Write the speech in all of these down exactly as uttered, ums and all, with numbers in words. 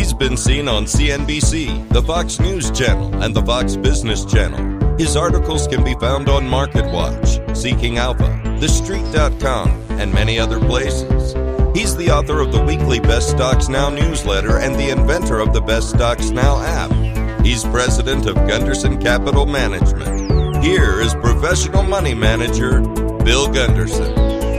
He's been seen on C N B C, the Fox News Channel, and the Fox Business Channel. His articles can be found on MarketWatch, Seeking Alpha, The Street dot com, and many other places. He's the author of the weekly Best Stocks Now newsletter and the inventor of the Best Stocks Now app. He's president of Gunderson Capital Management. Here is professional money manager Bill Gunderson.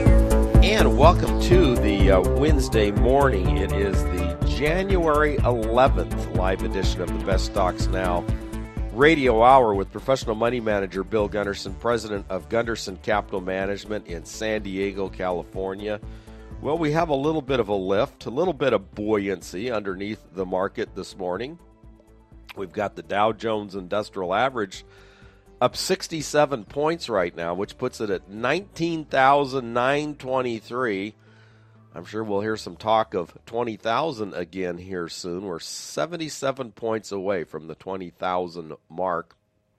And welcome to the uh, Wednesday morning. It is the January eleventh live edition of the Best Stocks Now radio hour with professional money manager Bill Gunderson, president of Gunderson Capital Management in San Diego, California. Well, we have a little bit of a lift, a little bit of buoyancy underneath the market this morning. We've got the Dow Jones Industrial Average up sixty-seven points right now, which puts it at nineteen thousand nine hundred twenty-three. I'm sure we'll hear some talk of twenty thousand again here soon. We're seventy-seven points away from the twenty thousand mark.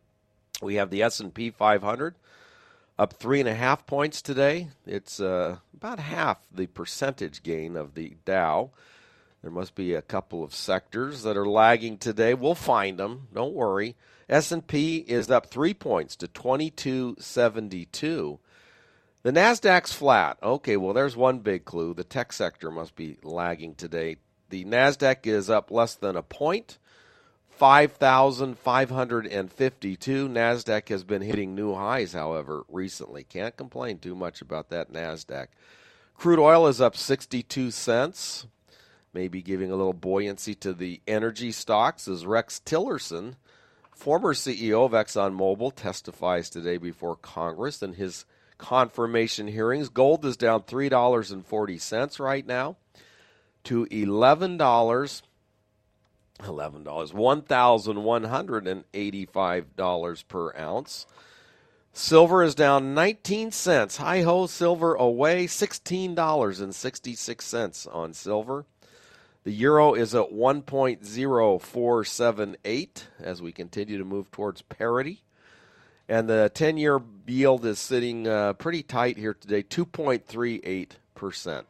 We have the S and P five hundred up three and a half points today. It's uh, about half the percentage gain of the Dow. There must be a couple of sectors that are lagging today. We'll find them. Don't worry. S and P is up three points to twenty-two seventy-two. The NASDAQ's flat. Okay, well, there's one big clue. The tech sector must be lagging today. The NASDAQ is up less than a point, five thousand five hundred fifty-two. NASDAQ has been hitting new highs, however, recently. Can't complain too much about that NASDAQ. Crude oil is up sixty-two cents, maybe giving a little buoyancy to the energy stocks as Rex Tillerson, former C E O of ExxonMobil, testifies today before Congress in his confirmation hearings. Gold is down three dollars and forty cents right now to eleven dollars, eleven dollars, one thousand one hundred eighty-five dollars per ounce. Silver is down nineteen cents. Hi-ho, silver away, sixteen dollars and sixty-six cents on silver. The euro is at one point zero four seven eight as we continue to move towards parity. And the ten-year yield is sitting uh, pretty tight here today, two point three eight percent.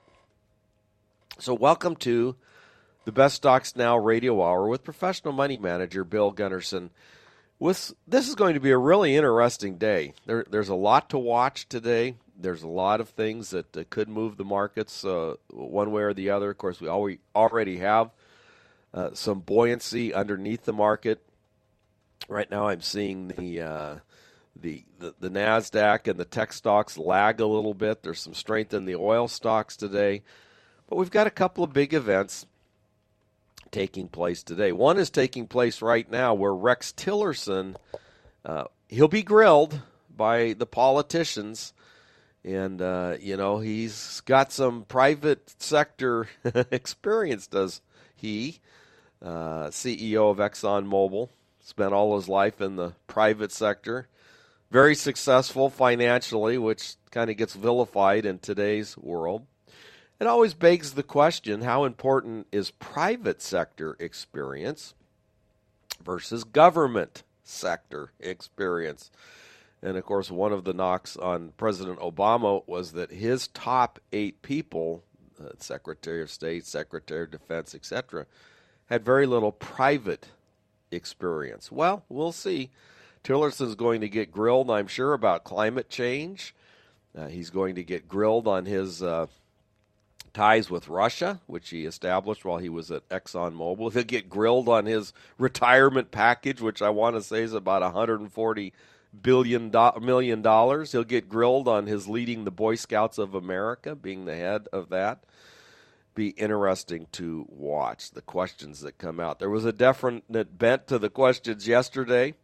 So welcome to the Best Stocks Now radio hour with professional money manager Bill Gunderson. With, this is going to be a really interesting day. There, there's a lot to watch today. There's a lot of things that uh, could move the markets uh, one way or the other. Of course, we already, already have uh, some buoyancy underneath the market. Right now I'm seeing the... Uh, The, the the NASDAQ and the tech stocks lag a little bit. There's some strength in the oil stocks today. But we've got a couple of big events taking place today. One is taking place right now where Rex Tillerson, uh, he'll be grilled by the politicians. And, uh, you know, he's got some private sector experience, does he? Uh, C E O of ExxonMobil, spent all his life in the private sector. Very successful financially, which kind of gets vilified in today's world. It always begs the question, how important is private sector experience versus government sector experience? And, of course, one of the knocks on President Obama was that his top eight people, uh, Secretary of State, Secretary of Defense, et cetera, had very little private experience. Well, we'll see. Tillerson's going to get grilled, I'm sure, about climate change. Uh, he's going to get grilled on his uh, ties with Russia, which he established while he was at ExxonMobil. He'll get grilled on his retirement package, which I want to say is about one hundred forty billion million dollars. He'll get grilled on his leading the Boy Scouts of America, being the head of that. Be interesting to watch the questions that come out. There was a definite bent to the questions yesterday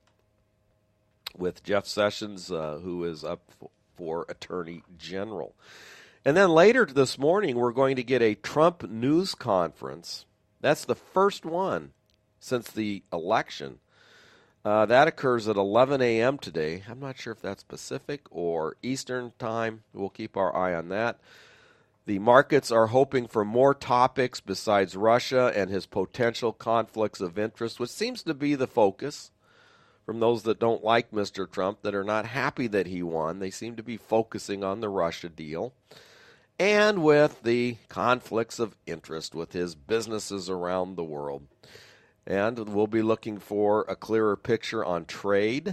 with Jeff Sessions, uh, who is up for, for Attorney General. And then later this morning, we're going to get a Trump news conference. That's the first one since the election. Uh, that occurs at eleven a.m. today. I'm not sure if that's Pacific or Eastern time. We'll keep our eye on that. The markets are hoping for more topics besides Russia and his potential conflicts of interest, which seems to be the focus. From those that don't like Mister Trump, that are not happy that he won, they seem to be focusing on the Russia deal. and with the conflicts of interest with his businesses around the world. And we'll be looking for a clearer picture on trade,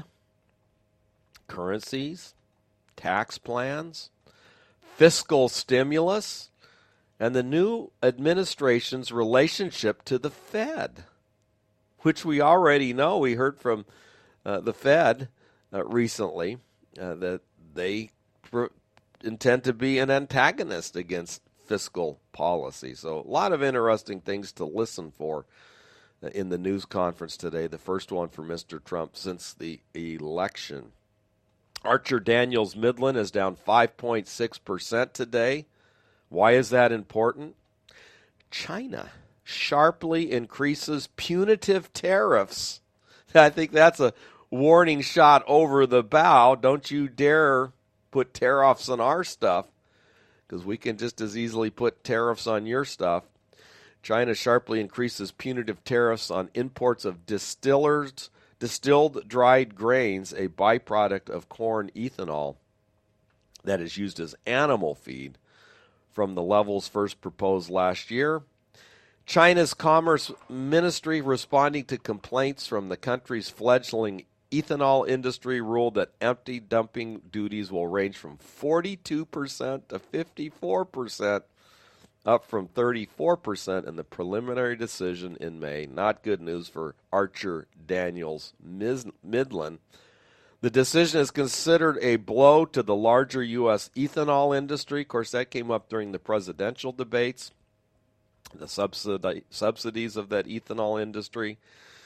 currencies, tax plans, fiscal stimulus, and the new administration's relationship to the Fed, which we already know. We heard from uh, the Fed uh, recently uh, that they pr- intend to be an antagonist against fiscal policy. So a lot of interesting things to listen for in the news conference today, the first one for Mister Trump since the election. Archer Daniels Midland is down five point six percent today. Why is that important? China sharply increases punitive tariffs. I think that's a warning shot over the bow. Don't you dare put tariffs on our stuff, because we can just as easily put tariffs on your stuff. China sharply increases punitive tariffs on imports of distillers, distilled dried grains, a byproduct of corn ethanol that is used as animal feed, from the levels first proposed last year. China's Commerce Ministry, responding to complaints from the country's fledgling ethanol industry, ruled that empty dumping duties will range from forty-two percent to fifty-four percent, up from thirty-four percent in the preliminary decision in May. Not good news for Archer Daniels Midland. The decision is considered a blow to the larger U S ethanol industry. Of course, that came up during the presidential debates, the subsidi- subsidies of that ethanol industry.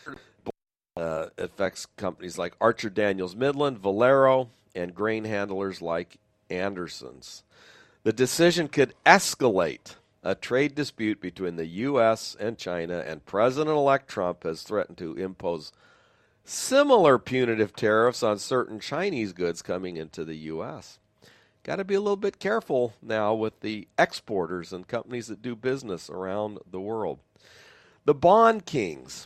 Uh, affects companies like Archer Daniels Midland, Valero, and grain handlers like Anderson's. The decision could escalate a trade dispute between the U S and China, and President-elect Trump has threatened to impose similar punitive tariffs on certain Chinese goods coming into the U S. Got to be a little bit careful now with the exporters and companies that do business around the world. The bond kings.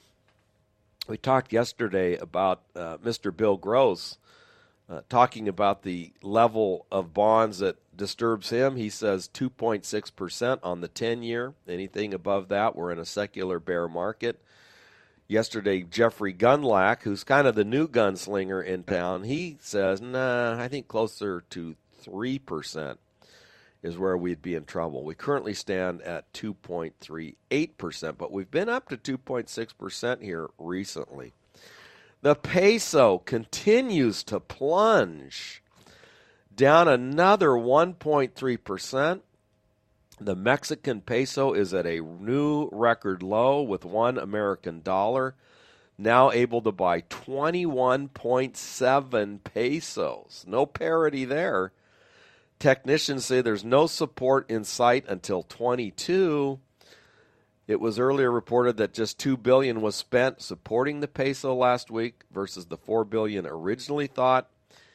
We talked yesterday about uh, Mister Bill Gross uh, talking about the level of bonds that disturbs him. He says two point six percent on the ten-year. Anything above that, we're in a secular bear market. Yesterday, Jeffrey Gundlach, who's kind of the new gunslinger in town, he says, nah, I think closer to three percent is where we'd be in trouble. We currently stand at two point three eight percent, but we've been up to two point six percent here recently. The peso continues to plunge, down another one point three percent. The Mexican peso is at a new record low, with one American dollar now able to buy twenty-one point seven pesos. No parity there. Technicians say there's no support in sight until twenty-two. It was earlier reported that just two billion dollars was spent supporting the peso last week versus the four billion dollars originally thought.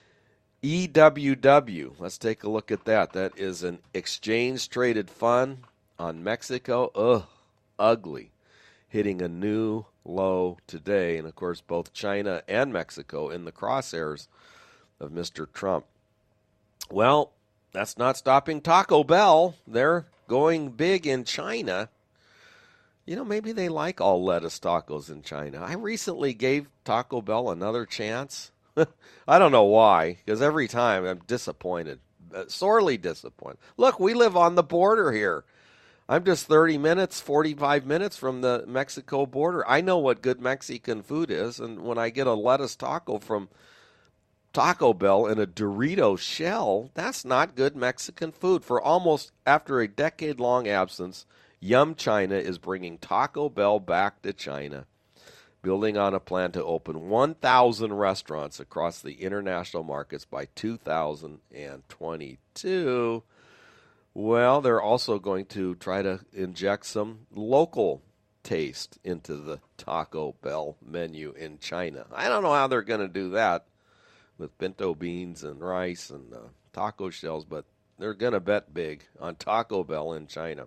E W W, let's take a look at that. That is an exchange-traded fund on Mexico. Ugh, ugly. Hitting a new low today. And, of course, both China and Mexico in the crosshairs of Mister Trump. Well, that's not stopping Taco Bell. They're going big in China. You know, maybe they like all lettuce tacos in China. I recently gave Taco Bell another chance. I don't know why, because every time I'm disappointed, uh, sorely disappointed. Look, we live on the border here. I'm just thirty minutes, forty-five minutes from the Mexico border. I know what good Mexican food is, and when I get a lettuce taco from Taco Bell in a Dorito shell, that's not good Mexican food. For almost after a decade-long absence, Yum China is bringing Taco Bell back to China, building on a plan to open one thousand restaurants across the international markets by two thousand twenty-two. Well, they're also going to try to inject some local taste into the Taco Bell menu in China. I don't know how they're going to do that with pinto beans and rice and uh, taco shells, but they're going to bet big on Taco Bell in China.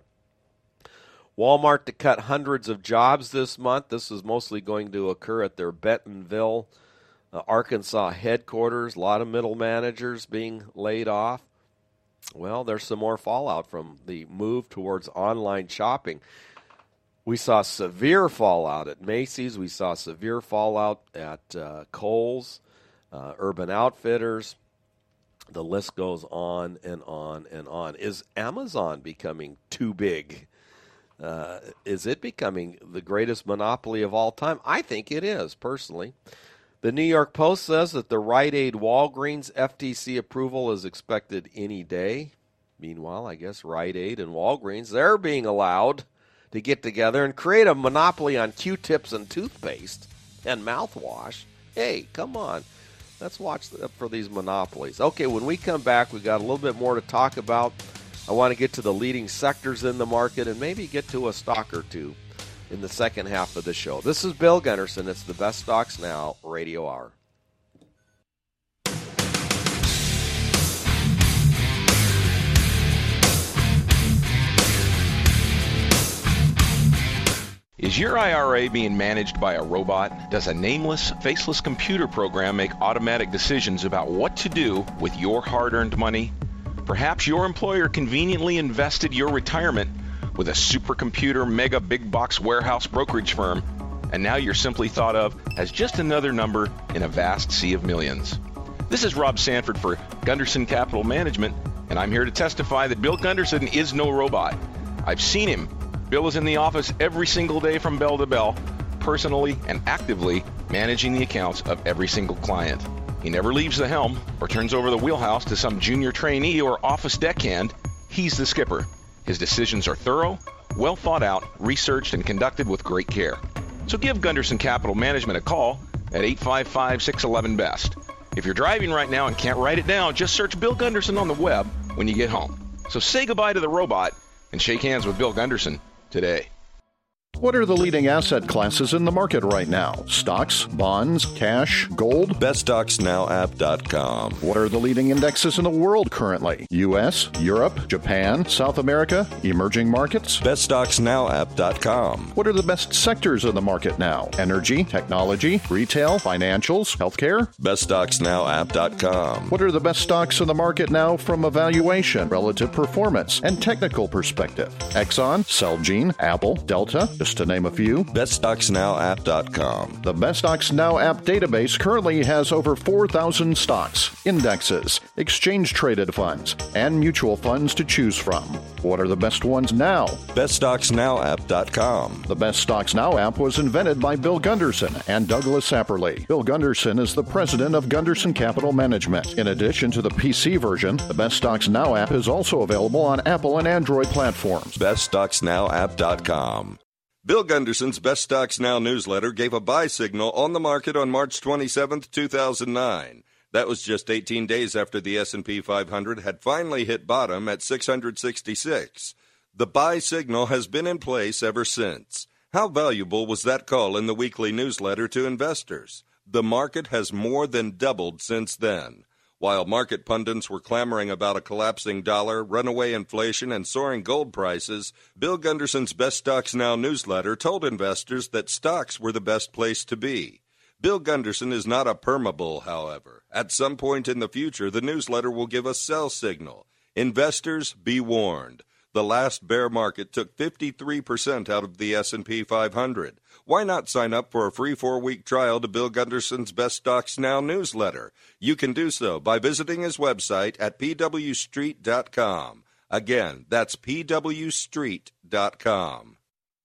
Walmart to cut hundreds of jobs this month. This is mostly going to occur at their Bentonville, uh, Arkansas headquarters. A lot of middle managers being laid off. Well, there's some more fallout from the move towards online shopping. We saw severe fallout at Macy's. We saw severe fallout at uh, Kohl's, uh, Urban Outfitters. The list goes on and on and on. Is Amazon becoming too big? Uh, is it becoming the greatest monopoly of all time? I think it is, personally. The New York Post says that the Rite Aid Walgreens F T C approval is expected any day. Meanwhile, I guess Rite Aid and Walgreens, they're being allowed to get together and create a monopoly on Q-tips and toothpaste and mouthwash. Hey, come on. Let's watch for these monopolies. Okay, when we come back, we've got a little bit more to talk about. I want to get to the leading sectors in the market and maybe get to a stock or two in the second half of the show. This is Bill Gunderson. It's the Best Stocks Now Radio Hour. Is your I R A being managed by a robot? Does a nameless, faceless computer program make automatic decisions about what to do with your hard-earned money? Perhaps your employer conveniently invested your retirement with a supercomputer mega big box warehouse brokerage firm, and now you're simply thought of as just another number in a vast sea of millions. This is Rob Sanford for Gunderson Capital Management, and I'm here to testify that Bill Gunderson is no robot. I've seen him. Bill is in the office every single day from bell to bell, personally and actively managing the accounts of every single client. He never leaves the helm or turns over the wheelhouse to some junior trainee or office deckhand. He's the skipper. His decisions are thorough, well thought out, researched, and conducted with great care. So give Gunderson Capital Management a call at eight five five, six one one, B E S T. If you're driving right now and can't write it down, just search Bill Gunderson on the web when you get home. So say goodbye to the robot and shake hands with Bill Gunderson today. What are the leading asset classes in the market right now? Stocks, bonds, cash, gold? best stocks now app dot com. What are the leading indexes in the world currently? U S, Europe, Japan, South America, emerging markets? best stocks now app dot com. What are the best sectors in the market now? Energy, technology, retail, financials, healthcare? best stocks now app dot com. What are the best stocks in the market now from a valuation, relative performance, and technical perspective? Exxon, Celgene, Apple, Delta, just to name a few. best stocks now app dot com. The Best Stocks Now app database currently has over four thousand stocks, indexes, exchange-traded funds, and mutual funds to choose from. What are the best ones now? best stocks now app dot com. The Best Stocks Now app was invented by Bill Gunderson and Douglas Sapperly. Bill Gunderson is the president of Gunderson Capital Management. In addition to the P C version, the Best Stocks Now app is also available on Apple and Android platforms. best stocks now app dot com. Bill Gunderson's Best Stocks Now newsletter gave a buy signal on the market on March twenty-seventh, two thousand nine. That was just eighteen days after the S and P five hundred had finally hit bottom at six hundred sixty-six. The buy signal has been in place ever since. How valuable was that call in the weekly newsletter to investors? The market has more than doubled since then. While market pundits were clamoring about a collapsing dollar, runaway inflation, and soaring gold prices, Bill Gunderson's Best Stocks Now newsletter told investors that stocks were the best place to be. Bill Gunderson is not a permabull, however. At some point in the future, the newsletter will give a sell signal. Investors, be warned. The last bear market took fifty-three percent out of the S and P five hundred. Why not sign up for a free four-week trial to Bill Gunderson's Best Stocks Now newsletter? You can do so by visiting his website at p w street dot com. Again, that's p w street dot com.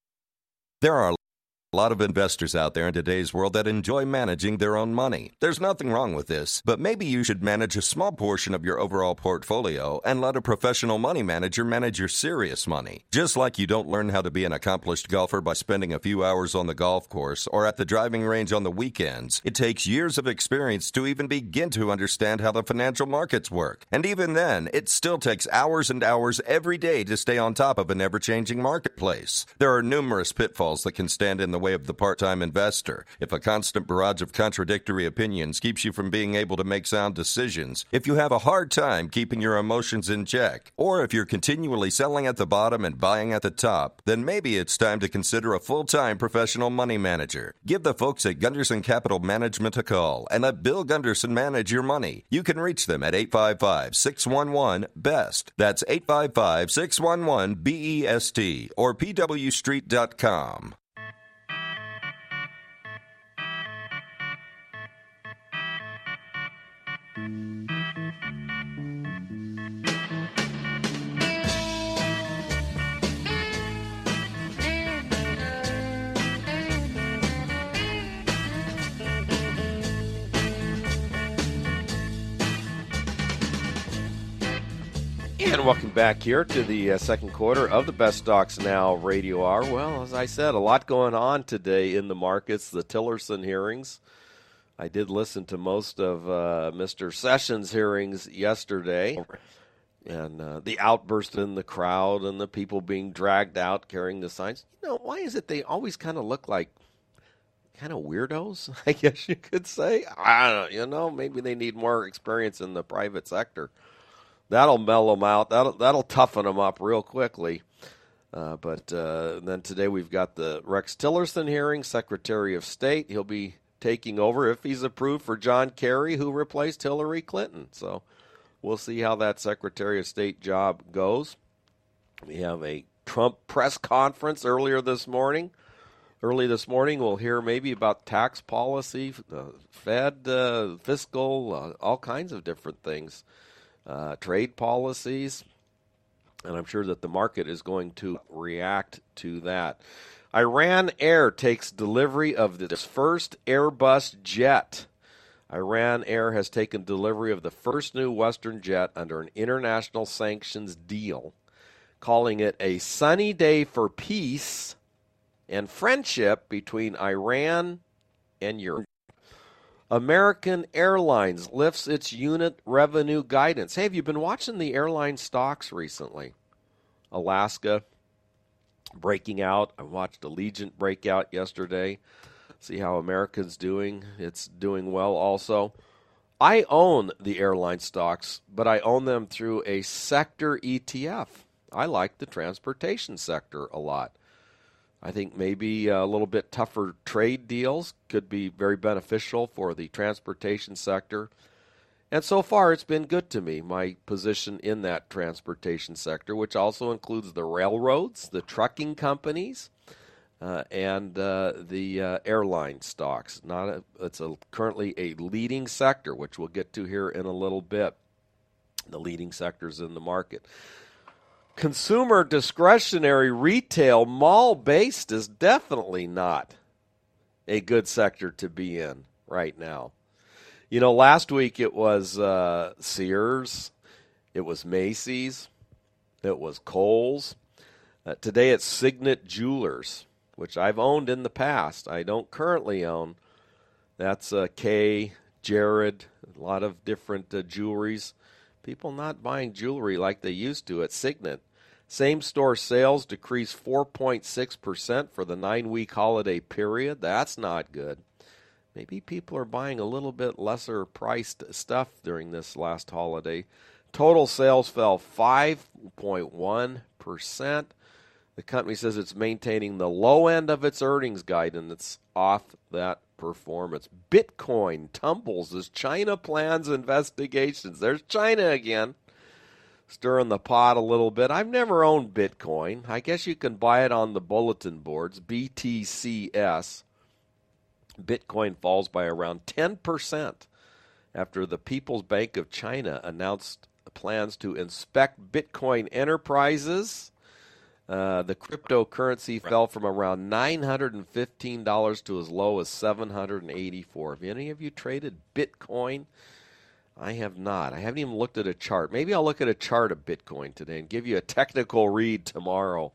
There are a lot of investors out there in today's world that enjoy managing their own money. There's nothing wrong with this, but maybe you should manage a small portion of your overall portfolio and let a professional money manager manage your serious money. Just like you don't learn how to be an accomplished golfer by spending a few hours on the golf course or at the driving range on the weekends, it takes years of experience to even begin to understand how the financial markets work. And even then, it still takes hours and hours every day to stay on top of an ever-changing marketplace. There are numerous pitfalls that can stand in the the way of the part-time investor, if a constant barrage of contradictory opinions keeps you from being able to make sound decisions, if you have a hard time keeping your emotions in check, or if you're continually selling at the bottom and buying at the top, then maybe it's time to consider a full-time professional money manager. Give the folks at Gunderson Capital Management a call and let Bill Gunderson manage your money. You can reach them at eight five five, six one one, B E S T. That's eight five five, six one one, B E S T or P W street dot com. And welcome back here to the uh, second quarter of the Best Stocks Now Radio Hour. Well, as I said, a lot going on today in the markets. The Tillerson hearings. I did listen to most of uh, Mister Sessions' hearings yesterday. And uh, the outburst in the crowd and the people being dragged out carrying the signs. You know, why is it they always kind of look like kind of weirdos, I guess you could say? I don't know. You know, maybe they need more experience in the private sector. That'll mellow them out. That'll that'll toughen them up real quickly. Uh, but uh, then today we've got the Rex Tillerson hearing, Secretary of State. He'll be taking over if he's approved for John Kerry, who replaced Hillary Clinton. So we'll see how that Secretary of State job goes. We have a Trump press conference earlier this morning. Early this morning, we'll hear maybe about tax policy, the Fed, uh, fiscal, uh, all kinds of different things. Uh, trade policies, and I'm sure that the market is going to react to that. Iran Air takes delivery of its first Airbus jet. Iran Air has taken delivery of the first new Western jet under an international sanctions deal, calling it a sunny day for peace and friendship between Iran and Europe. American Airlines lifts its unit revenue guidance. Hey, have you been watching the airline stocks recently? Alaska breaking out. I watched Allegiant break out yesterday. See how American's doing. It's doing well also. I own the airline stocks, but I own them through a sector E T F. I like the transportation sector a lot. I think maybe a little bit tougher trade deals could be very beneficial for the transportation sector. And so far, it's been good to me, my position in that transportation sector, which also includes the railroads, the trucking companies, uh, and uh, the uh, airline stocks. Not a, it's a, currently a leading sector, which we'll get to here in a little bit, the leading sectors in the market. Consumer discretionary retail mall-based is definitely not a good sector to be in right now. You know, last week it was uh, Sears, it was Macy's, it was Kohl's. Uh, today it's Signet Jewelers, which I've owned in the past. I don't currently own. That's uh, Kay, Jared, a lot of different uh, jewelries. People not buying jewelry like they used to at Signet. Same-store sales decreased four point six percent for the nine-week holiday period. That's not good. Maybe people are buying a little bit lesser-priced stuff during this last holiday. Total sales fell five point one percent. The company says it's maintaining the low end of its earnings guidance off that performance. Bitcoin tumbles as China plans investigations. There's China again. Stirring the pot a little bit. I've never owned Bitcoin. I guess you can buy it on the bulletin boards, B T C S. Bitcoin falls by around ten percent after the People's Bank of China announced plans to inspect Bitcoin enterprises. Uh, the cryptocurrency fell from around nine hundred fifteen dollars to as low as seven hundred eighty-four dollars. Have any of you traded Bitcoin? I have not. I haven't even looked at a chart. Maybe I'll look at a chart of Bitcoin today and give you a technical read tomorrow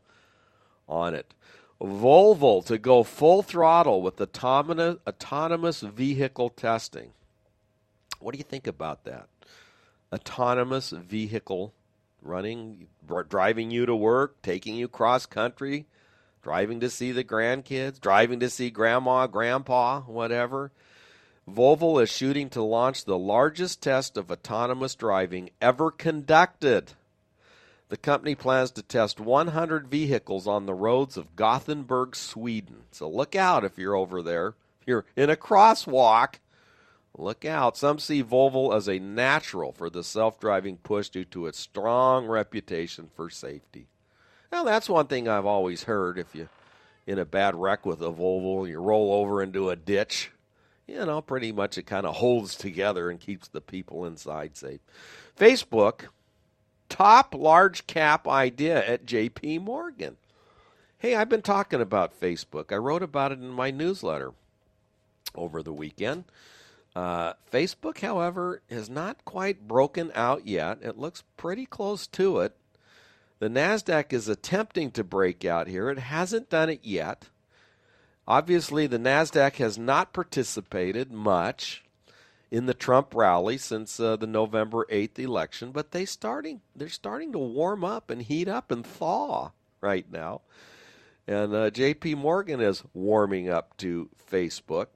on it. Volvo to go full throttle with autonomous, autonomous vehicle testing. What do you think about that? Autonomous vehicle running, driving you to work, taking you cross country, driving to see the grandkids, driving to see grandma, grandpa, whatever. Volvo is shooting to launch the largest test of autonomous driving ever conducted. The company plans to test one hundred vehicles on the roads of Gothenburg, Sweden. So look out if you're over there. If you're in a crosswalk, look out. Some see Volvo as a natural for the self-driving push due to its strong reputation for safety. Now, that's one thing I've always heard. If you're in a bad wreck with a Volvo, you roll over into a ditch, you know, pretty much it kind of holds together and keeps the people inside safe. Facebook, top large cap idea at J P Morgan. Hey, I've been talking about Facebook. I wrote about it in my newsletter over the weekend. Uh, Facebook, however, has not quite broken out yet. It looks pretty close to it. The NASDAQ is attempting to break out here. It hasn't done it yet. Obviously, the NASDAQ has not participated much in the Trump rally since uh, the November eighth election, but they starting they're starting to warm up and heat up and thaw right now. And uh, J P Morgan is warming up to Facebook.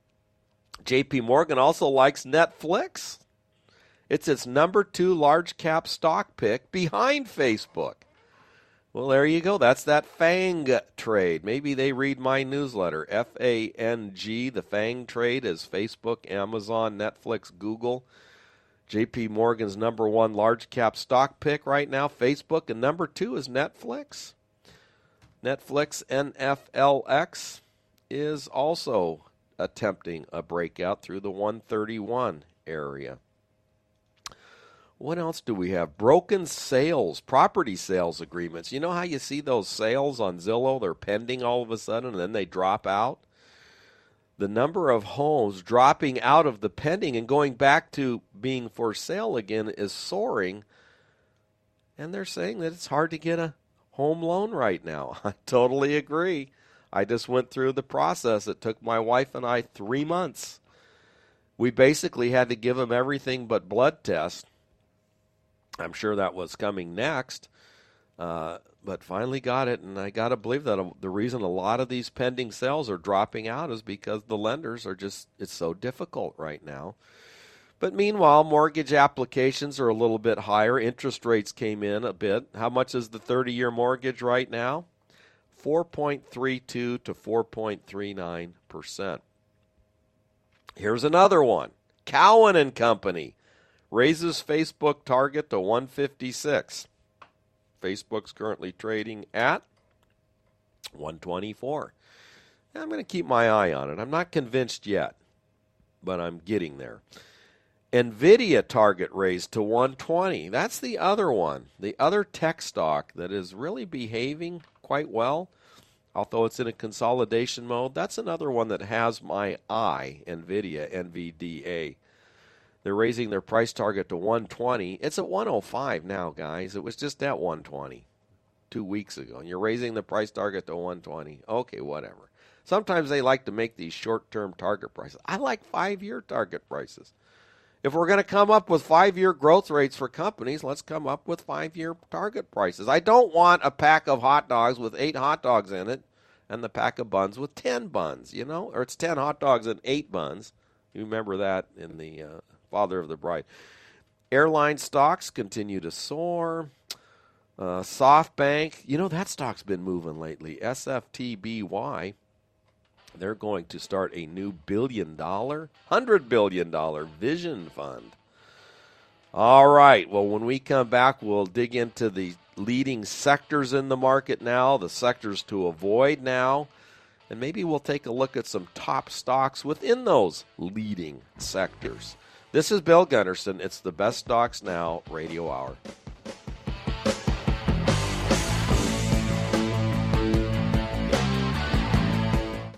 J P Morgan also likes Netflix. It's its number two large cap stock pick behind Facebook. Well, there you go. That's that FANG trade. Maybe they read my newsletter. F A N G, the FANG trade is Facebook, Amazon, Netflix, Google. J P Morgan's number one large cap stock pick right now, Facebook, and number two is Netflix. Netflix N F L X is also attempting a breakout through the one thirty-one area. What else do we have? Broken sales, property sales agreements. You know how you see those sales on Zillow? They're pending all of a sudden, and then they drop out. The number of homes dropping out of the pending and going back to being for sale again is soaring. And they're saying that it's hard to get a home loan right now. I totally agree. I just went through the process. It took my wife and I three months. We basically had to give them everything but blood tests. I'm sure that was coming next, uh, but finally got it, and I got to believe that the reason a lot of these pending sales are dropping out is because the lenders are just, it's so difficult right now. But meanwhile, mortgage applications are a little bit higher. Interest rates came in a bit. How much is the thirty-year mortgage right now? four point three two to four point three nine percent. Here's another one. Cowen and Company raises Facebook target to one fifty-six. Facebook's currently trading at one twenty-four. Now, I'm going to keep my eye on it. I'm not convinced yet, but I'm getting there. NVIDIA target raised to one twenty. That's the other one, the other tech stock that is really behaving quite well, although it's in a consolidation mode. That's another one that has my eye, NVIDIA, N V D A. They're raising their price target to one twenty. It's at one oh five now, guys. It was just at one twenty two weeks ago. And you're raising the price target to one twenty. Okay, whatever. Sometimes they like to make these short-term target prices. I like five-year target prices. If we're going to come up with five-year growth rates for companies, let's come up with five-year target prices. I don't want a pack of hot dogs with eight hot dogs in it and the pack of buns with ten buns, you know? Or it's ten hot dogs and eight buns. You remember that in the... Uh, Father of the Bride. Airline stocks continue to soar. Uh, SoftBank, you know, that stock's been moving lately. S F T B Y, they're going to start a new billion dollar, one hundred billion dollars vision fund. All right, well, when we come back, we'll dig into the leading sectors in the market now, the sectors to avoid now, and maybe we'll take a look at some top stocks within those leading sectors. This is Bill Gunderson. It's the Best Stocks Now Radio Hour.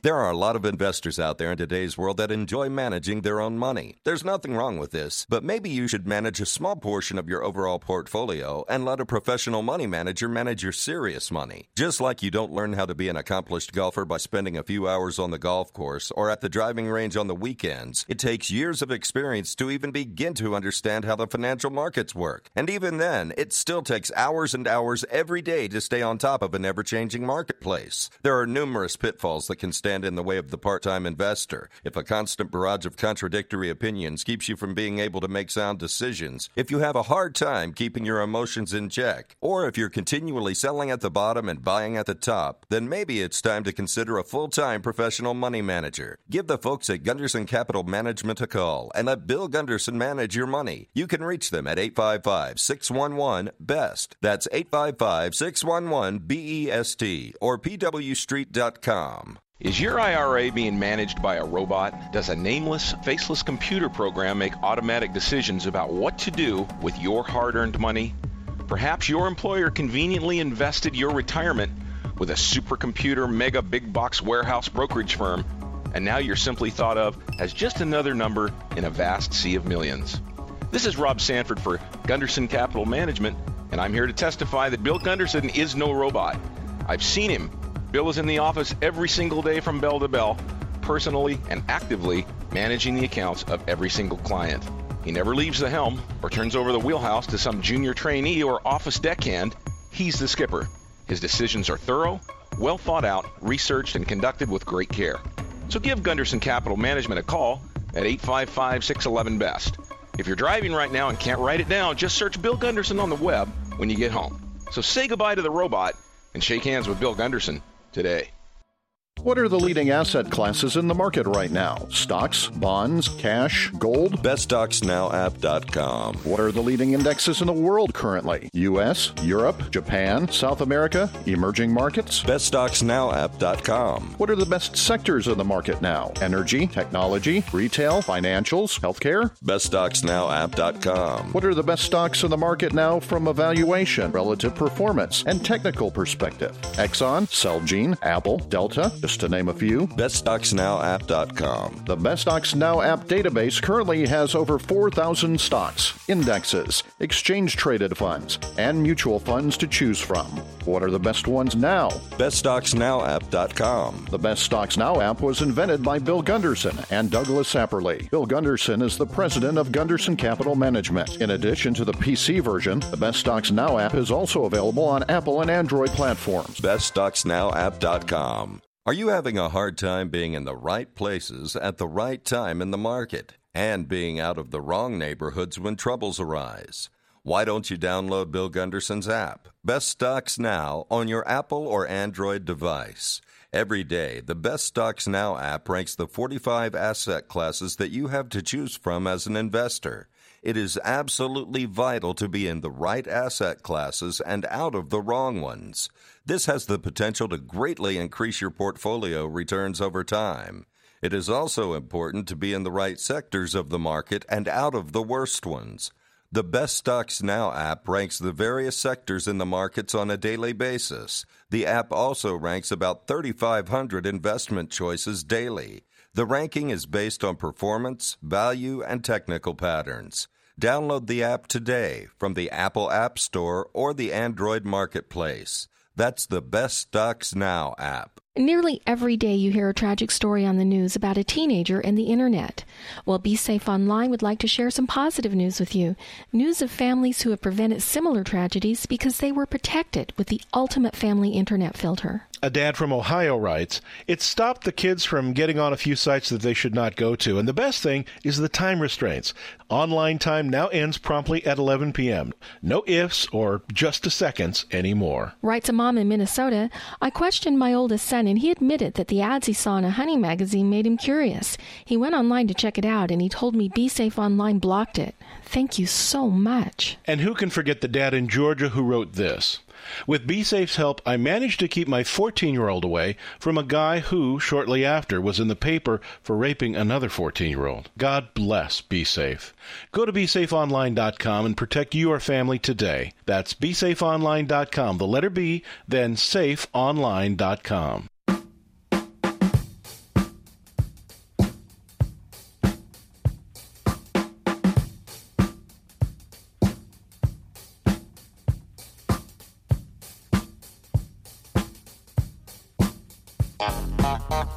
There are a lot of investors out there in today's world that enjoy managing their own money. There's nothing wrong with this, but maybe you should manage a small portion of your overall portfolio and let a professional money manager manage your serious money. Just like you don't learn how to be an accomplished golfer by spending a few hours on the golf course or at the driving range on the weekends, it takes years of experience to even begin to understand how the financial markets work. And even then, it still takes hours and hours every day to stay on top of an ever-changing marketplace. There are numerous pitfalls that can stand in the way of the part-time investor. If a constant barrage of contradictory opinions keeps you from being able to make sound decisions, if you have a hard time keeping your emotions in check, or if you're continually selling at the bottom and buying at the top, then maybe it's time to consider a full-time professional money manager. Give the folks at Gunderson Capital Management a call and let Bill Gunderson manage your money. You can reach them at eight five five, six one one, B E S T. That's eight five five, six one one, B E S T or P W street dot com. Is your I R A being managed by a robot? Does a nameless, faceless computer program make automatic decisions about what to do with your hard-earned money? Perhaps your employer conveniently invested your retirement with a supercomputer mega big box warehouse brokerage firm, and now you're simply thought of as just another number in a vast sea of millions. This is Rob Sanford for Gunderson Capital Management, and I'm here to testify that Bill Gunderson is no robot. I've seen him. Bill is in the office every single day from bell to bell, personally and actively managing the accounts of every single client. He never leaves the helm or turns over the wheelhouse to some junior trainee or office deckhand. He's the skipper. His decisions are thorough, well thought out, researched, and conducted with great care. So give Gunderson Capital Management a call at eight five five, six one one, B E S T. If you're driving right now and can't write it down, just search Bill Gunderson on the web when you get home. So say goodbye to the robot and shake hands with Bill Gunderson today. What are the leading asset classes in the market right now? Stocks, bonds, cash, gold? best stocks now app dot com. What are the leading indexes in the world currently? U S, Europe, Japan, South America, emerging markets? best stocks now app dot com. What are the best sectors in the market now? Energy, technology, retail, financials, healthcare? best stocks now app dot com. What are the best stocks in the market now from a valuation, relative performance, and technical perspective? Exxon, Celgene, Apple, Delta, just to name a few. best stocks now app dot com. The Best Stocks Now app database currently has over four thousand stocks, indexes, exchange-traded funds, and mutual funds to choose from. What are the best ones now? best stocks now app dot com. The Best Stocks Now app was invented by Bill Gunderson and Douglas Sapperly. Bill Gunderson is the president of Gunderson Capital Management. In addition to the P C version, the Best Stocks Now app is also available on Apple and Android platforms. best stocks now app dot com. Are you having a hard time being in the right places at the right time in the market and being out of the wrong neighborhoods when troubles arise? Why don't you download Bill Gunderson's app, Best Stocks Now, on your Apple or Android device? Every day, the Best Stocks Now app ranks the forty-five asset classes that you have to choose from as an investor. It is absolutely vital to be in the right asset classes and out of the wrong ones. This has the potential to greatly increase your portfolio returns over time. It is also important to be in the right sectors of the market and out of the worst ones. The Best Stocks Now app ranks the various sectors in the markets on a daily basis. The app also ranks about thirty-five hundred investment choices daily. The ranking is based on performance, value, and technical patterns. Download the app today from the Apple App Store or the Android Marketplace. That's the Best Stocks Now app. Nearly every day you hear a tragic story on the news about a teenager and the internet. Well, Be Safe Online would like to share some positive news with you. News of families who have prevented similar tragedies because they were protected with the ultimate family internet filter. A dad from Ohio writes, "It stopped the kids from getting on a few sites that they should not go to. And the best thing is the time restraints. Online time now ends promptly at eleven p.m. No ifs or just a seconds anymore." Writes a mom in Minnesota, "I questioned my oldest son and he admitted that the ads he saw in a hunting magazine made him curious. He went online to check it out and he told me Be Safe Online blocked it. Thank you so much." And who can forget the dad in Georgia who wrote this? "With BeSafe's help, I managed to keep my fourteen-year-old away from a guy who, shortly after, was in the paper for raping another fourteen-year-old. God bless BeSafe. Go to be safe online dot com and protect your family today. That's be safe online dot com, the letter B, then safe online dot com.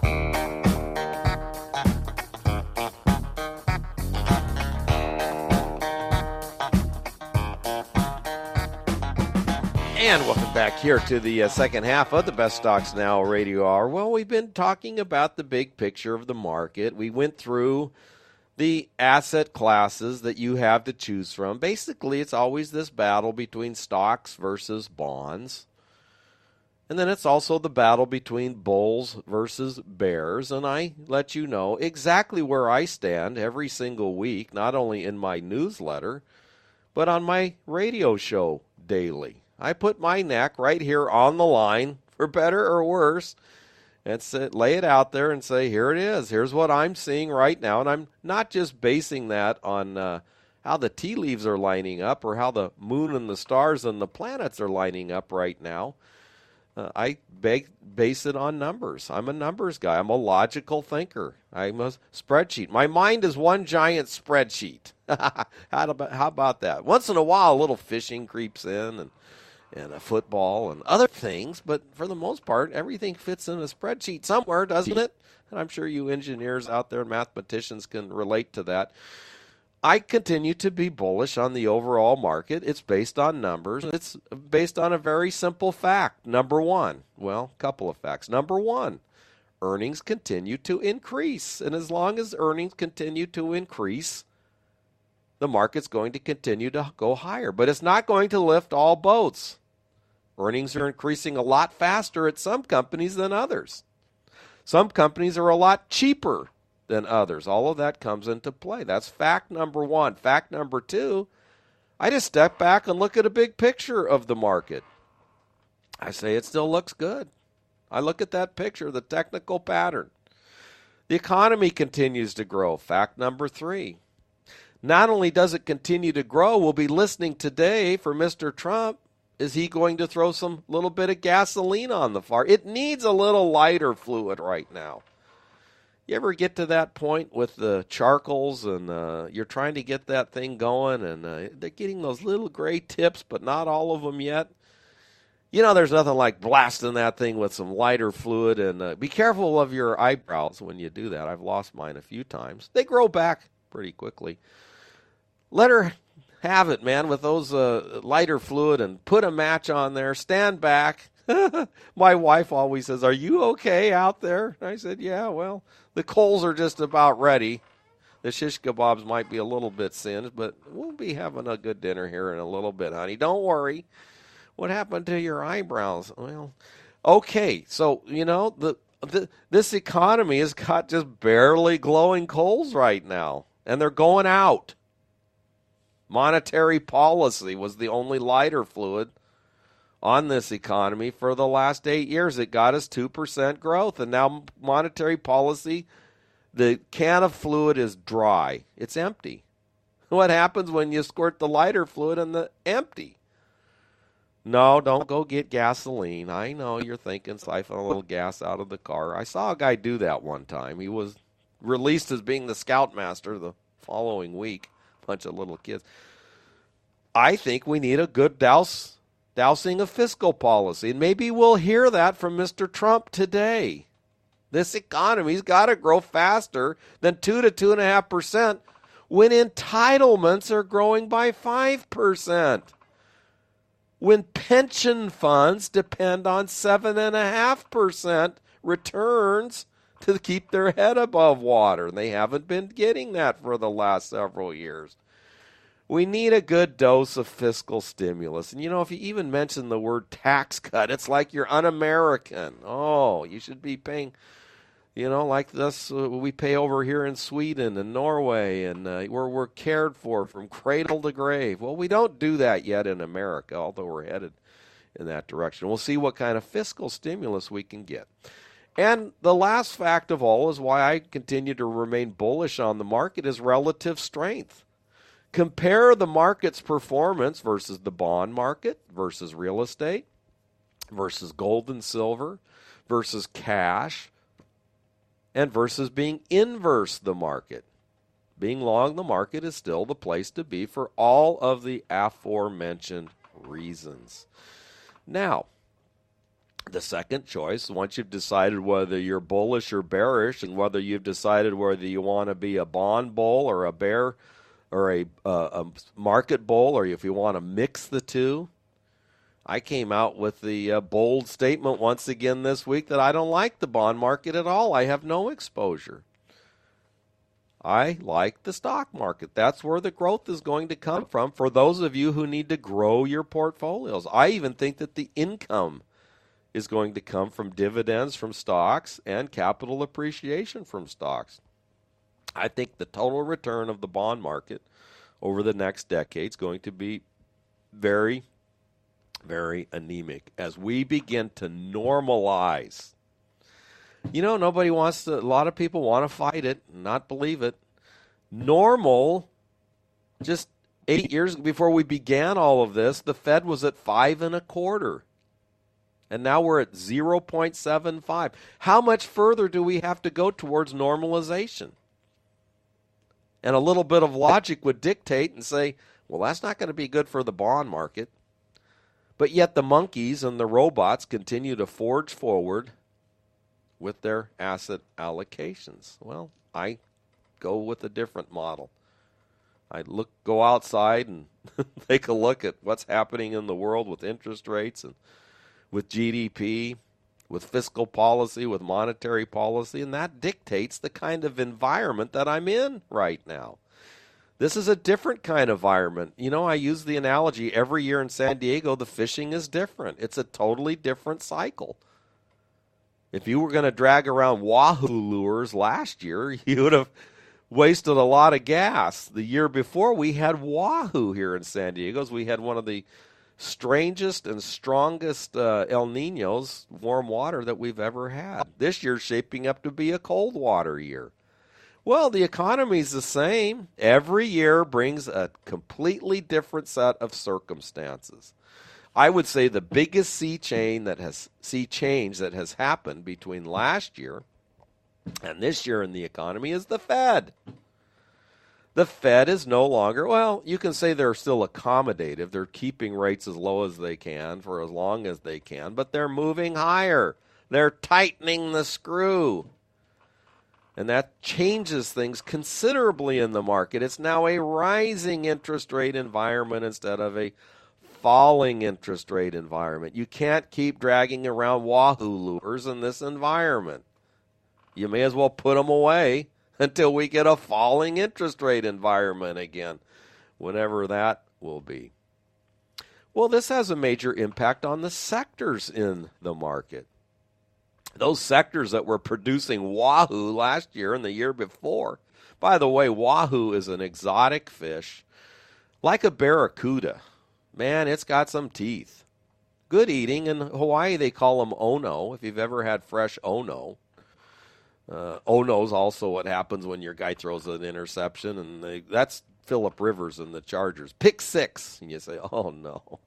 And welcome back here to the uh, second half of the Best Stocks Now Radio Hour. Well, we've been talking about the big picture of the market. We went through the asset classes that you have to choose from. Basically, it's always this battle between stocks versus bonds. And then it's also the battle between bulls versus bears. And I let you know exactly where I stand every single week, not only in my newsletter, but on my radio show daily. I put my neck right here on the line, for better or worse, and say, lay it out there and say, here it is. Here's what I'm seeing right now. And I'm not just basing that on uh, how the tea leaves are lining up or how the moon and the stars and the planets are lining up right now. Uh, I base, base it on numbers. I'm a numbers guy. I'm a logical thinker. I'm a spreadsheet. My mind is one giant spreadsheet. how, about, how about that? Once in a while, a little fishing creeps in and and a football and other things, but for the most part, everything fits in a spreadsheet somewhere, doesn't it? And I'm sure you engineers out there, mathematicians, can relate to that. I continue to be bullish on the overall market. It's based on numbers. It's based on a very simple fact. Number one, well, a couple of facts. Number one, earnings continue to increase. And as long as earnings continue to increase, the market's going to continue to go higher. But it's not going to lift all boats. Earnings are increasing a lot faster at some companies than others. Some companies are a lot cheaper than others. All of that comes into play. That's fact number one. Fact number two, I just step back and look at a big picture of the market. I say it still looks good. I look at that picture, the technical pattern. The economy continues to grow. Fact number three. Not only does it continue to grow, we'll be listening today for Mister Trump. Is he going to throw some little bit of gasoline on the fire? It needs a little lighter fluid right now. You ever get to that point with the charcoals and uh, you're trying to get that thing going and uh, they're getting those little gray tips, but not all of them yet? You know, there's nothing like blasting that thing with some lighter fluid. And uh, be careful of your eyebrows when you do that. I've lost mine a few times. They grow back pretty quickly. Let her have it, man, with those uh, lighter fluid and put a match on there. Stand back. My wife always says, are you okay out there? I said, yeah, well, the coals are just about ready. The shish kebabs might be a little bit singed, but we'll be having a good dinner here in a little bit, honey. Don't worry. What happened to your eyebrows? Well, okay, so, you know, the, the this economy has got just barely glowing coals right now, and they're going out. Monetary policy was the only lighter fluid on this economy for the last eight years. It got us two percent growth, and now monetary policy, the can of fluid is dry. It's empty. What happens when you squirt the lighter fluid in the empty? No, don't go get gasoline. I know you're thinking siphon a little gas out of the car. I saw a guy do that one time. He was released as being the scoutmaster the following week. Bunch of little kids. I think we need a good douse, dousing of fiscal policy, and maybe we'll hear that from Mister Trump today. This economy's got to grow faster than two to two and a half percent when entitlements are growing by five percent. When pension funds depend on seven and a half percent returns to keep their head above water. They haven't been getting that for the last several years. We need a good dose of fiscal stimulus. And, you know, if you even mention the word tax cut, it's like you're un-American. Oh, you should be paying, you know, like this uh, we pay over here in Sweden and Norway, and uh, where we're cared for from cradle to grave. Well, we don't do that yet in America, although we're headed in that direction. We'll see what kind of fiscal stimulus we can get. And the last fact of all is why I continue to remain bullish on the market is relative strength. Compare the market's performance versus the bond market, versus real estate, versus gold and silver, versus cash, and versus being inverse the market. Being long the market is still the place to be for all of the aforementioned reasons. Now, The second choice, once you've decided whether you're bullish or bearish, and whether you've decided whether you want to be a bond bull or a bear or a, uh, a market bull, or if you want to mix the two, I came out with the uh, bold statement once again this week that I don't like the bond market at all. I have no exposure. I like the stock market. That's where the growth is going to come from for those of you who need to grow your portfolios. I even think that the income is going to come from dividends from stocks and capital appreciation from stocks. I think the total return of the bond market over the next decade is going to be very, very anemic as we begin to normalize. You know, nobody wants to, a lot of people want to fight it and not believe it. Normal, just eight years before we began all of this, the Fed was at five and a quarter. And now we're at zero point seven five. How much further do we have to go towards normalization? And a little bit of logic would dictate and say, well, that's not going to be good for the bond market. But yet the monkeys and the robots continue to forge forward with their asset allocations. Well, I go with a different model. I look, go outside and take a look at what's happening in the world with interest rates and with G D P, with fiscal policy, with monetary policy, and that dictates the kind of environment that I'm in right now. This is a different kind of environment. You know, I use the analogy every year in San Diego, the fishing is different. It's a totally different cycle. If you were going to drag around wahoo lures last year, you would have wasted a lot of gas. The year before, we had wahoo here in San Diego. We had one of the strangest and strongest uh, El Niños, warm water, that we've ever had. This year's shaping up to be a cold water year. Well, the economy's the same. Every year brings a completely different set of circumstances. I would say the biggest sea change that has sea change that has happened between last year and this year in the economy is the Fed. The Fed is no longer, well, you can say they're still accommodative. They're keeping rates as low as they can for as long as they can, but they're moving higher. They're tightening the screw. And that changes things considerably in the market. It's now a rising interest rate environment instead of a falling interest rate environment. You can't keep dragging around wahoo lures in this environment. You may as well put them away until we get a falling interest rate environment again, whenever that will be. Well, this has a major impact on the sectors in the market. Those sectors that were producing wahoo last year and the year before. By the way, wahoo is an exotic fish, like a barracuda. Man, it's got some teeth. Good eating. In Hawaii, they call them ono, if you've ever had fresh ono. Uh, Ono's also what happens when your guy throws an interception, and they, that's Phillip Rivers and the Chargers. Pick six, and you say, oh, no.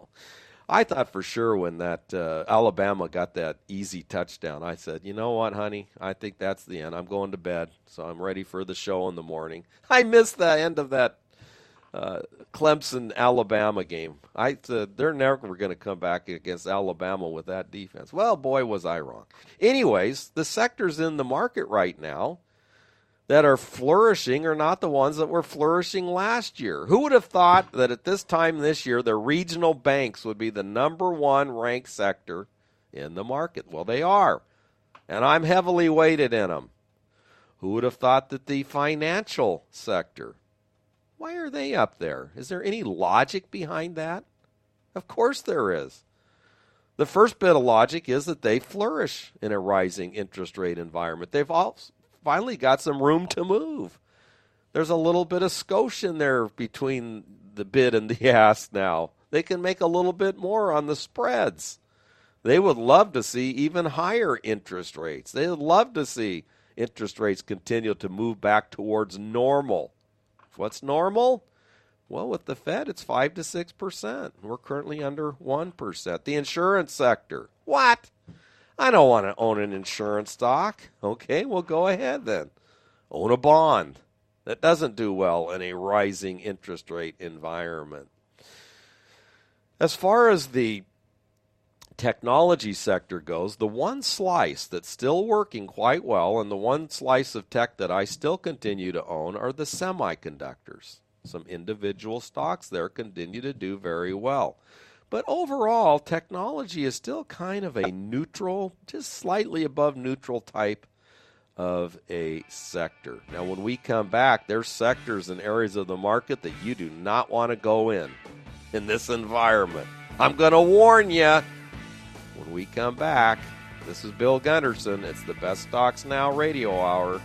I thought for sure when that uh, Alabama got that easy touchdown, I said, you know what, honey, I think that's the end. I'm going to bed, so I'm ready for the show in the morning. I missed the end of that uh, Clemson-Alabama game. I said they're never going to come back against Alabama with that defense. Well, boy, was I wrong. Anyways, the sectors in the market right now that are flourishing are not the ones that were flourishing last year. Who would have thought that at this time this year, the regional banks would be the number one ranked sector in the market? Well, they are, and I'm heavily weighted in them. Who would have thought that the financial sector, why are they up there? Is there any logic behind that? Of course there is. The first bit of logic is that they flourish in a rising interest rate environment. They've all finally got some room to move. There's a little bit of skosh in there between the bid and the ask now. They can make a little bit more on the spreads. They would love to see even higher interest rates. They would love to see interest rates continue to move back towards normal. What's normal? Well, with the Fed, it's five to six percent. We're currently under one percent. The insurance sector. What? I don't want to own an insurance stock. Okay, well, go ahead then. Own a bond. That doesn't do well in a rising interest rate environment. As far as the technology sector goes, the one slice that's still working quite well and the one slice of tech that I still continue to own are the semiconductors. Some individual stocks there continue to do very well. But overall, technology is still kind of a neutral, just slightly above neutral type of a sector. Now, when we come back, there's sectors and areas of the market that you do not want to go in in this environment. I'm going to warn you. When we come back, this is Bill Gunderson. It's the Best Stocks Now Radio Hour.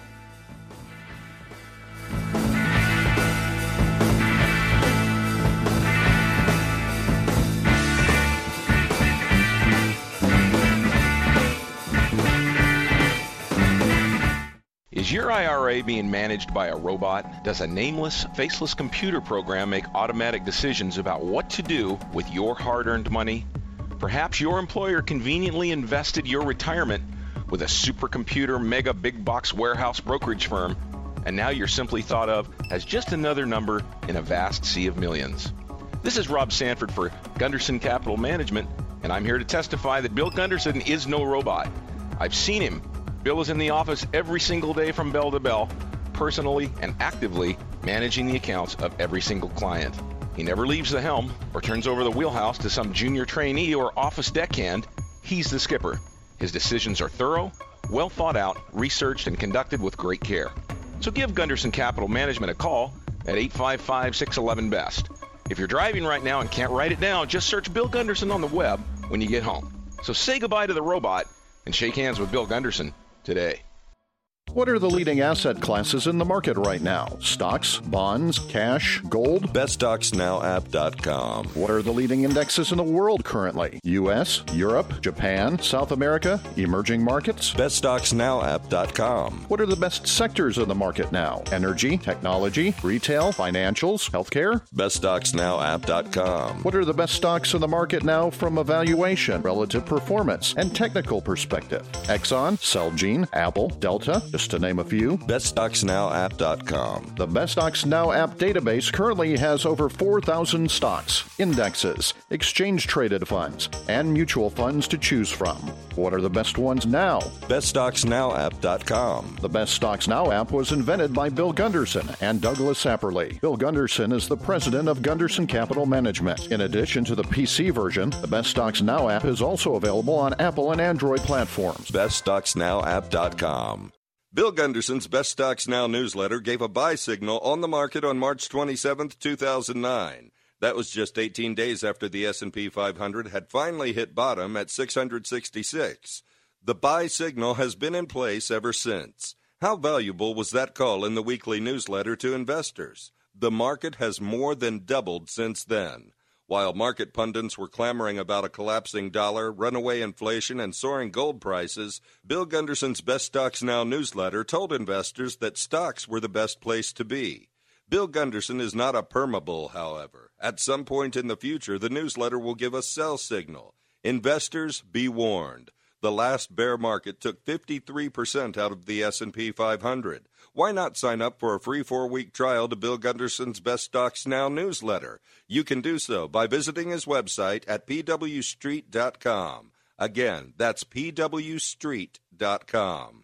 Is your I R A being managed by a robot? Does a nameless, faceless computer program make automatic decisions about what to do with your hard-earned money? Perhaps your employer conveniently invested your retirement with a supercomputer mega big box warehouse brokerage firm, and now you're simply thought of as just another number in a vast sea of millions. This is Rob Sanford for Gunderson Capital Management, and I'm here to testify that Bill Gunderson is no robot. I've seen him. Bill is in the office every single day from bell to bell, personally and actively managing the accounts of every single client. He never leaves the helm or turns over the wheelhouse to some junior trainee or office deckhand. He's the skipper. His decisions are thorough, well thought out, researched, and conducted with great care. So give Gunderson Capital Management a call at eight five five, six one one, B E S T. If you're driving right now and can't write it down, just search Bill Gunderson on the web when you get home. So say goodbye to the robot and shake hands with Bill Gunderson today. What are the leading asset classes in the market right now? Stocks, bonds, cash, gold? best stocks now app dot com. What are the leading indexes in the world currently? U S, Europe, Japan, South America, emerging markets? best stocks now app dot com. What are the best sectors in the market now? Energy, technology, retail, financials, healthcare? best stocks now app dot com. What are the best stocks in the market now from a valuation, relative performance, and technical perspective? Exxon, Celgene, Apple, Delta, just to name a few. best stocks now app dot com. The Best Stocks Now app database currently has over four thousand stocks, indexes, exchange-traded funds, and mutual funds to choose from. What are the best ones now? best stocks now app dot com. The Best Stocks Now app was invented by Bill Gunderson and Douglas Sapperly. Bill Gunderson is the president of Gunderson Capital Management. In addition to the P C version, the Best Stocks Now app is also available on Apple and Android platforms. best stocks now app dot com. Bill Gunderson's Best Stocks Now newsletter gave a buy signal on the market on March twenty-seventh, two thousand nine. That was just eighteen days after the S and P five hundred had finally hit bottom at six hundred sixty-six. The buy signal has been in place ever since. How valuable was that call in the weekly newsletter to investors? The market has more than doubled since then. While market pundits were clamoring about a collapsing dollar, runaway inflation, and soaring gold prices, Bill Gunderson's Best Stocks Now newsletter told investors that stocks were the best place to be. Bill Gunderson is not a permabull, however. At some point in the future, the newsletter will give a sell signal. Investors, be warned. The last bear market took fifty-three percent out of the S and P five hundred. Why not sign up for a free four-week trial to Bill Gunderson's Best Stocks Now newsletter? You can do so by visiting his website at p w street dot com. Again, that's p w street dot com.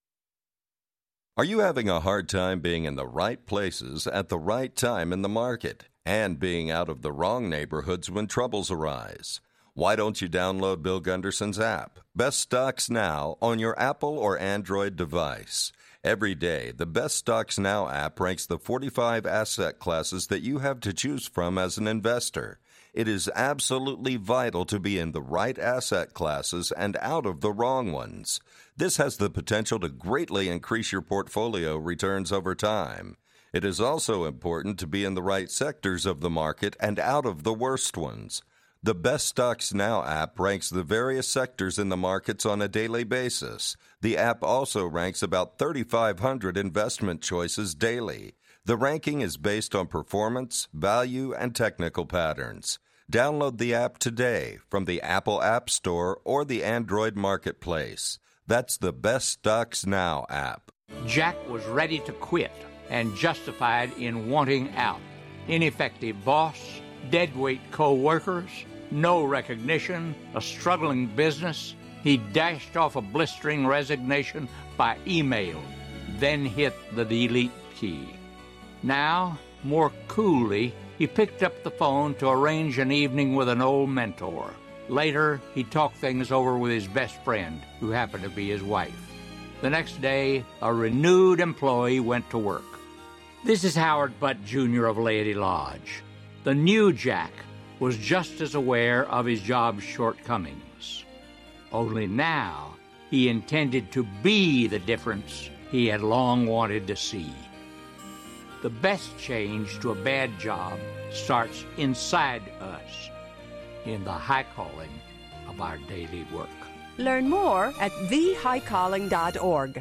Are you having a hard time being in the right places at the right time in the market and being out of the wrong neighborhoods when troubles arise? Why don't you download Bill Gunderson's app, Best Stocks Now, on your Apple or Android device? Every day, the Best Stocks Now app ranks the forty-five asset classes that you have to choose from as an investor. It is absolutely vital to be in the right asset classes and out of the wrong ones. This has the potential to greatly increase your portfolio returns over time. It is also important to be in the right sectors of the market and out of the worst ones. The Best Stocks Now app ranks the various sectors in the markets on a daily basis. The app also ranks about thirty-five hundred investment choices daily. The ranking is based on performance, value, and technical patterns. Download the app today from the Apple App Store or the Android Marketplace. That's the Best Stocks Now app. Jack was ready to quit and justified in wanting out. Ineffective boss, deadweight co-workers, No recognition, a struggling business. He dashed off a blistering resignation by email, then hit the delete key. Now, more coolly, he picked up the phone to arrange an evening with an old mentor. Later, he talked things over with his best friend, who happened to be his wife. The next day, a renewed employee went to work. This is Howard Butt, Junior of Laity Lodge. The new Jack was just as aware of his job's shortcomings. Only now, he intended to be the difference he had long wanted to see. The best change to a bad job starts inside us, in the high calling of our daily work. Learn more at the high calling dot org.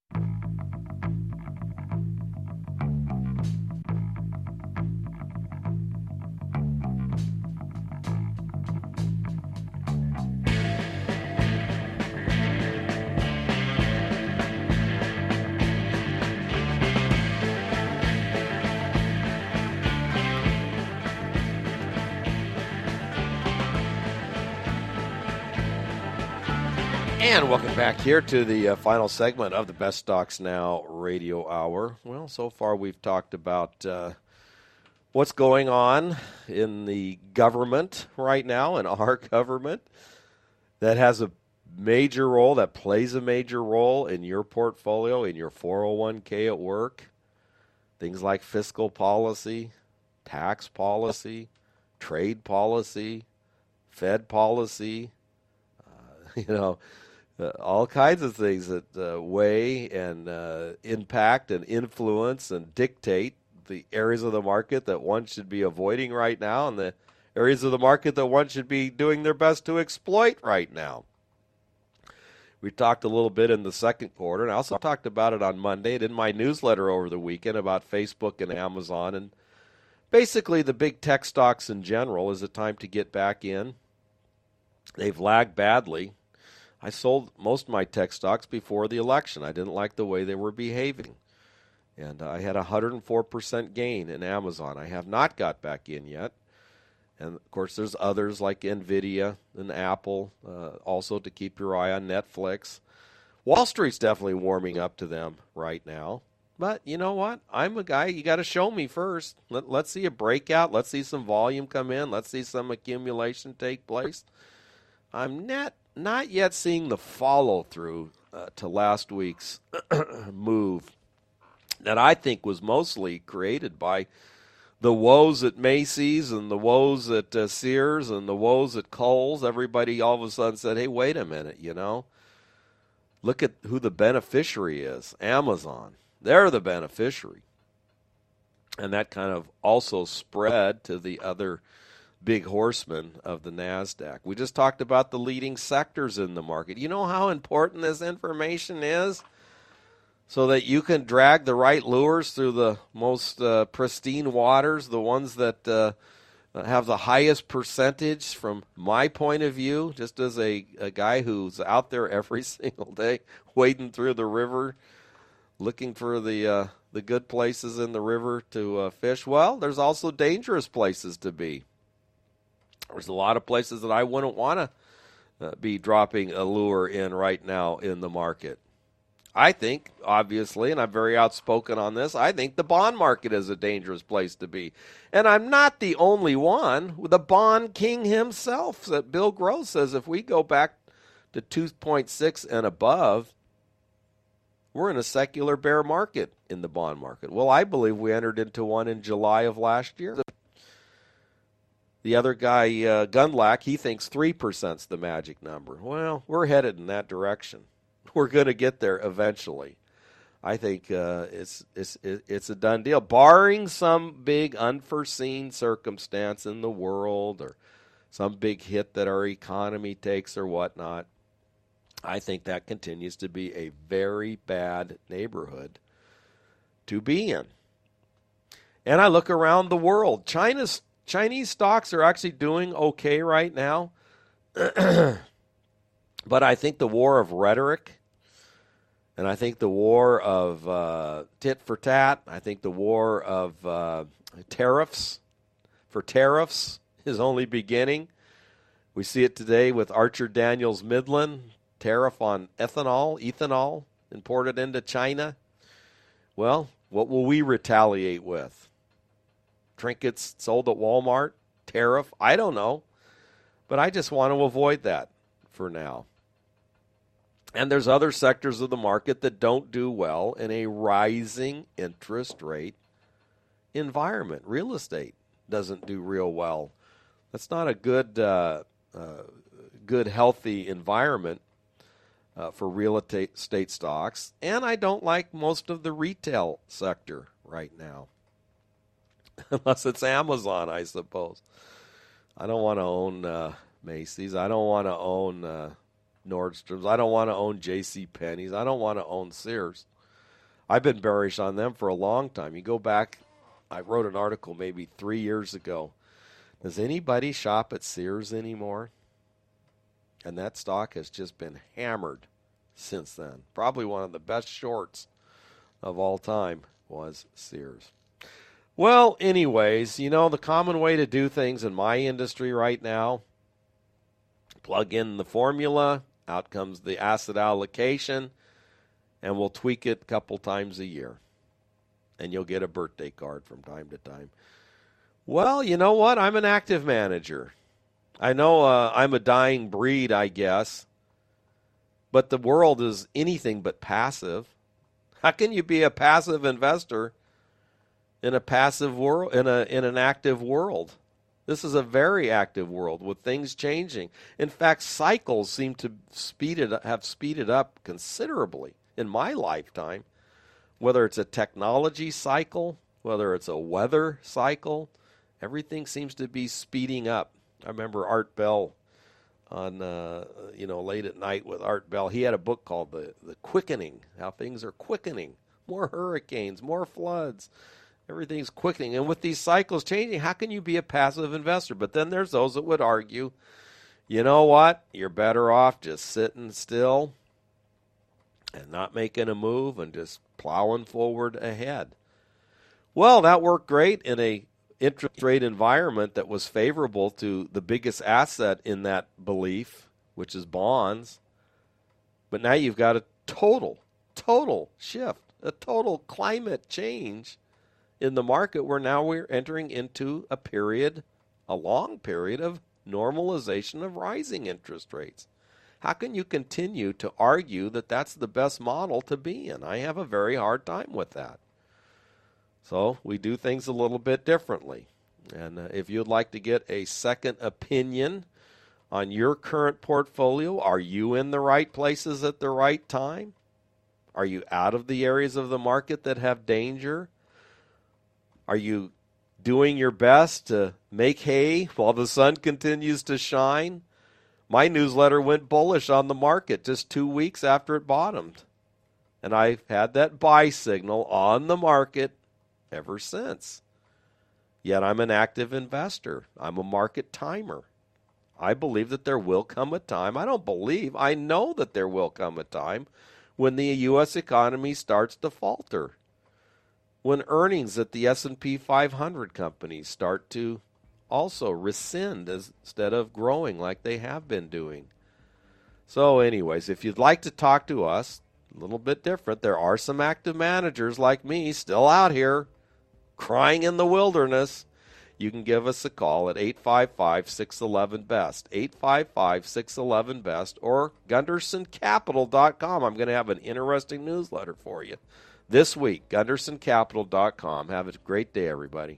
And welcome back here to the uh, final segment of the Best Stocks Now radio hour. Well, so far we've talked about uh, what's going on in the government right now, in our government, that has a major role, that plays a major role in your portfolio, in your four oh one k at work. Things like fiscal policy, tax policy, trade policy, Fed policy, uh, you know, Uh, all kinds of things that uh, weigh and uh, impact and influence and dictate the areas of the market that one should be avoiding right now and the areas of the market that one should be doing their best to exploit right now. We talked a little bit in the second quarter, and I also talked about it on Monday and in my newsletter over the weekend about Facebook and Amazon. And basically the big tech stocks in general, is it time to get back in? They've lagged badly. I sold most of my tech stocks before the election. I didn't like the way they were behaving. And I had a one hundred four percent gain in Amazon. I have not got back in yet. And, of course, there's others like NVIDIA and Apple, uh, also to keep your eye on Netflix. Wall Street's definitely warming up to them right now. But you know what? I'm a guy, you got to show me first. Let, let's see a breakout. Let's see some volume come in. Let's see some accumulation take place. I'm not, not yet seeing the follow-through uh, to last week's move that I think was mostly created by the woes at Macy's and the woes at uh, Sears and the woes at Kohl's. Everybody all of a sudden said, hey, wait a minute, you know. Look at who the beneficiary is, Amazon. They're the beneficiary. And that kind of also spread to the other big horsemen of the NASDAQ. We just talked about the leading sectors in the market. You know how important this information is? So that you can drag the right lures through the most uh, pristine waters, the ones that uh, have the highest percentage from my point of view, just as a, a guy who's out there every single day wading through the river, looking for the uh, the good places in the river to uh, fish. Well, there's also dangerous places to be. There's a lot of places that I wouldn't want to uh, be dropping a lure in right now in the market. I think, obviously, and I'm very outspoken on this, I think the bond market is a dangerous place to be. And I'm not the only one. The bond king himself, Bill Gross, says if we go back to two point six and above, we're in a secular bear market in the bond market. Well, I believe we entered into one in July of last year. The other guy, uh, Gundlach, he thinks three percent is the magic number. Well, we're headed in that direction. We're going to get there eventually. I think uh, it's it's it's a done deal, barring some big unforeseen circumstance in the world or some big hit that our economy takes or whatnot. I think that continues to be a very bad neighborhood to be in. And I look around the world. China's Chinese stocks are actually doing okay right now. But I think the war of rhetoric, and I think the war of uh, tit for tat, I think the war of uh, tariffs for tariffs is only beginning. We see it today with Archer Daniels Midland, tariff on ethanol, ethanol imported into China. Well, what will we retaliate with? Trinkets sold at Walmart, tariff, I don't know. But I just want to avoid that for now. And there's other sectors of the market that don't do well in a rising interest rate environment. Real estate doesn't do real well. That's not a good, uh, uh, good, healthy environment uh, for real estate stocks. And I don't like most of the retail sector right now, unless it's Amazon, I suppose. I don't want to own uh, Macy's. I don't want to own uh, Nordstrom's. I don't want to own J C Penney's. I don't want to own Sears. I've been bearish on them for a long time. You go back, I wrote an article maybe three years ago. Does anybody shop at Sears anymore? And that stock has just been hammered since then. Probably one of the best shorts of all time was Sears. Well, anyways, you know, the common way to do things in my industry right now, plug in the formula, out comes the asset allocation, and we'll tweak it a couple times a year. And you'll get a birthday card from time to time. Well, you know what? I'm an active manager. I know uh, I'm a dying breed, I guess. But the world is anything but passive. How can you be a passive investor in a passive world, in a in an active world? This is a very active world with things changing. In fact, cycles seem to speed it, have speeded up considerably in my lifetime. Whether it's a technology cycle, whether it's a weather cycle, everything seems to be speeding up. I remember Art Bell on, uh, you know, late at night with Art Bell. He had a book called The, the Quickening, how things are quickening. More hurricanes, more floods. Everything's quickening. And with these cycles changing, how can you be a passive investor? But then there's those that would argue, you know what? You're better off just sitting still and not making a move and just plowing forward ahead. Well, that worked great in a interest rate environment that was favorable to the biggest asset in that belief, which is bonds. But now you've got a total, total shift, a total climate change in the market where now we're entering into a period, a long period of normalization of rising interest rates. How can you continue to argue that that's the best model to be in? I have a very hard time with that. So we do things a little bit differently. And uh, if you'd like to get a second opinion on your current portfolio, are you in the right places at the right time? Are you out of the areas of the market that have danger? Are you doing your best to make hay while the sun continues to shine? My newsletter went bullish on the market just two weeks after it bottomed. And I've had that buy signal on the market ever since. Yet I'm an active investor. I'm a market timer. I believe that there will come a time, I don't believe, I know that there will come a time when the U S economy starts to falter. When earnings at the S and P five hundred companies start to also rescind as, instead of growing like they have been doing. So anyways, if you'd like to talk to us, a little bit different, there are some active managers like me still out here crying in the wilderness. You can give us a call at eight five five, six one one, B E S T, eight five five, six one one, B E S T, or Gunderson Capital dot com. I'm going to have an interesting newsletter for you this week, Gunderson Capital dot com. Have a great day, everybody.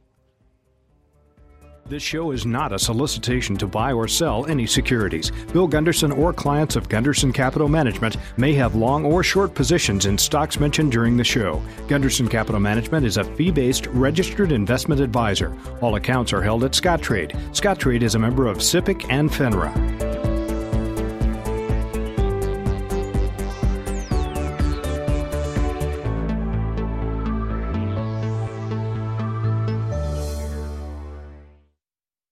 This show is not a solicitation to buy or sell any securities. Bill Gunderson or clients of Gunderson Capital Management may have long or short positions in stocks mentioned during the show. Gunderson Capital Management is a fee-based registered investment advisor. All accounts are held at Scottrade. Scottrade is a member of SIPC and FINRA.